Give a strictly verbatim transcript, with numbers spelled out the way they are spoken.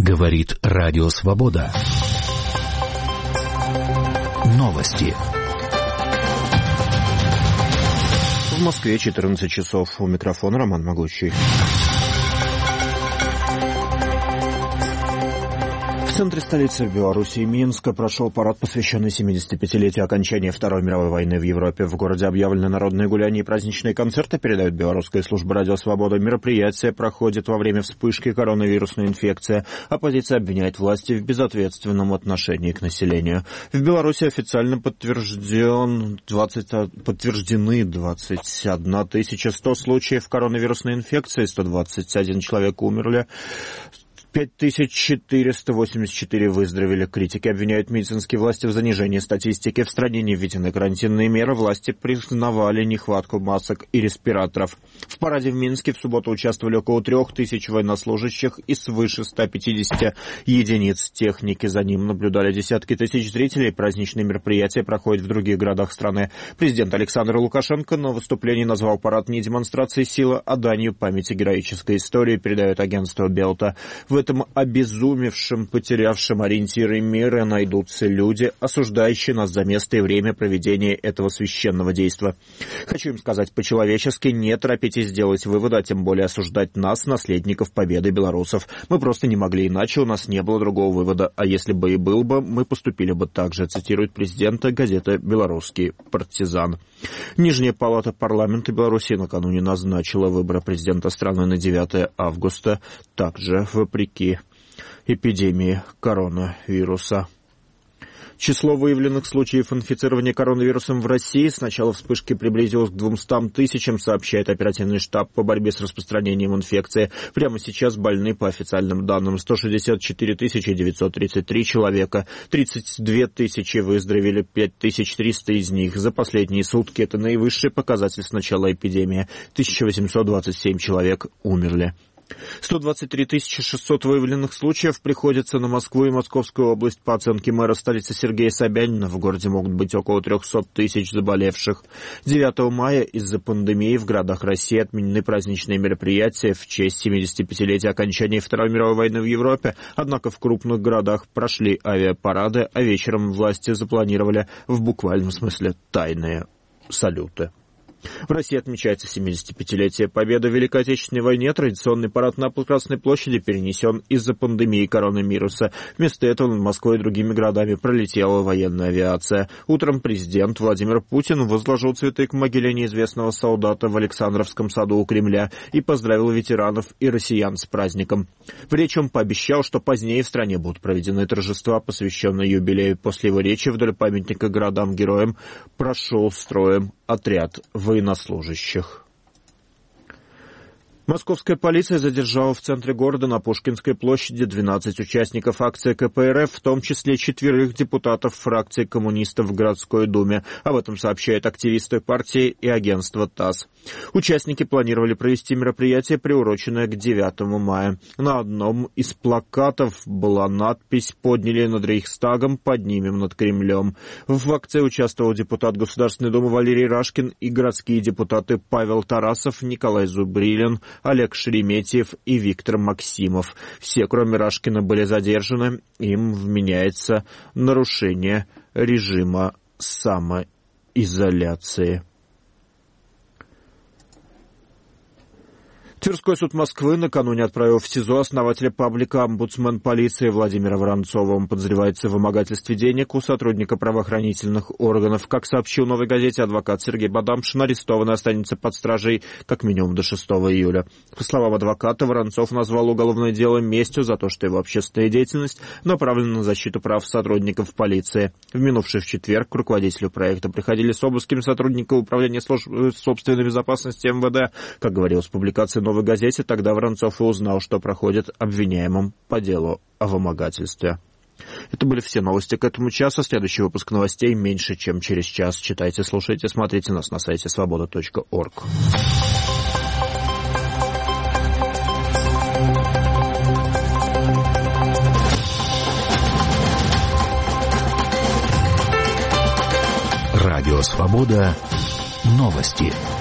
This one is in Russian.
Говорит Радио Свобода. Новости. В Москве четырнадцать часов. У микрофона Роман Могучий. В центре столицы Беларуси, Минска, прошел парад, посвященный семидесятипятилетию окончания Второй мировой войны в Европе. В городе объявлены народные гуляния и праздничные концерты, передает белорусская служба «Радио Свобода». Мероприятие проходит во время вспышки коронавирусной инфекции. Оппозиция обвиняет власти в безответственном отношении к населению. В Беларуси официально подтвержден двадцать, подтверждены двадцать одна тысяча сто случаев коронавирусной инфекции, сто двадцать один человек умерли. пять тысяч четыреста восемьдесят четыре выздоровели. Критики обвиняют медицинские власти в занижении статистики. В стране не введены карантинные меры. Власти признавали нехватку масок и респираторов. В параде в Минске в субботу участвовали около трех тысяч военнослужащих и свыше ста пятидесяти единиц техники. За ним наблюдали десятки тысяч зрителей. Праздничные мероприятия проходят в других городах страны. Президент Александр Лукашенко на выступлении назвал парад не демонстрацией силы, а данью памяти героической истории, передает агентство Белта. В этом обезумевшем, потерявшем ориентиры мира найдутся люди, осуждающие нас за место и время проведения этого священного действа. Хочу им сказать по-человечески: не торопитесь делать выводы, а тем более осуждать нас, наследников победы белорусов. Мы просто не могли иначе, у нас не было другого вывода. А если бы и был бы, мы поступили бы так же, цитирует президента газета «Белорусский партизан». Нижняя палата парламента Беларуси накануне назначила выборы президента страны на девятое августа, также вопреки эпидемии коронавируса. Число выявленных случаев инфицирования коронавирусом в России с начала вспышки приблизилось к двумстам тысячам, сообщает оперативный штаб по борьбе с распространением инфекции. Прямо сейчас больны, по официальным данным, сто шестьдесят четыре тысячи девятьсот тридцать три человека, тридцать две тысячи выздоровели, пять тысяч триста из них за последние сутки. Это наивысший показатель с начала эпидемии. тысяча восемьсот двадцать семь человек умерли. сто двадцать три тысячи шестьсот выявленных случаев приходится на Москву и Московскую область. По оценке мэра столицы Сергея Собянина, в городе могут быть около триста тысяч заболевших. девятого мая из-за пандемии в городах России отменены праздничные мероприятия в честь семидесятипятилетия окончания Второй мировой войны в Европе. Однако в крупных городах прошли авиапарады, а вечером власти запланировали в буквальном смысле тайные салюты. В России отмечается семидесятипятилетие победы в Великой Отечественной войне. Традиционный парад на Красной площади перенесен из-за пандемии коронавируса. Вместо этого над Москвой и другими городами пролетела военная авиация. Утром президент Владимир Путин возложил цветы к могиле неизвестного солдата в Александровском саду у Кремля и поздравил ветеранов и россиян с праздником. В речи он пообещал, что позднее в стране будут проведены торжества, посвященные юбилею. После его речи вдоль памятника городам-героям прошел строем отряд военнослужащих. Московская полиция задержала в центре города на Пушкинской площади двенадцать участников акции ка пэ эр эф, в том числе четверых депутатов фракции коммунистов в городской думе. Об этом сообщают активисты партии и агентство ТАСС. Участники планировали провести мероприятие, приуроченное к девятому мая. На одном из плакатов была надпись «Подняли над Рейхстагом, поднимем над Кремлем». В акции участвовал депутат Государственной Думы Валерий Рашкин и городские депутаты Павел Тарасов, Николай Зубрилин, Олег Шереметьев и Виктор Максимов. Все, кроме Рашкина, были задержаны. Им вменяется нарушение режима самоизоляции. Тверской суд Москвы накануне отправил в СИЗО основателя паблика «Омбудсмен полиции» Владимира Воронцова. Он подозревается в вымогательстве денег у сотрудника правоохранительных органов. Как сообщил «Новой газете» адвокат Сергей Бадамшин, арестованный останется под стражей как минимум до шестого июля. По словам адвоката, Воронцов назвал уголовное дело местью за то, что его общественная деятельность направлена на защиту прав сотрудников полиции. В минувший в четверг к руководителю проекта приходили с обыском сотрудника Управления службы собственной безопасности эм вэ дэ. Как говорилось в публикации «Новой газете», тогда Воронцов и узнал, что проходит обвиняемым по делу о вымогательстве. Это были все новости к этому часу. Следующий выпуск новостей меньше, чем через час. Читайте, слушайте, смотрите нас на сайте свобода точка орг. Радио Свобода. Новости.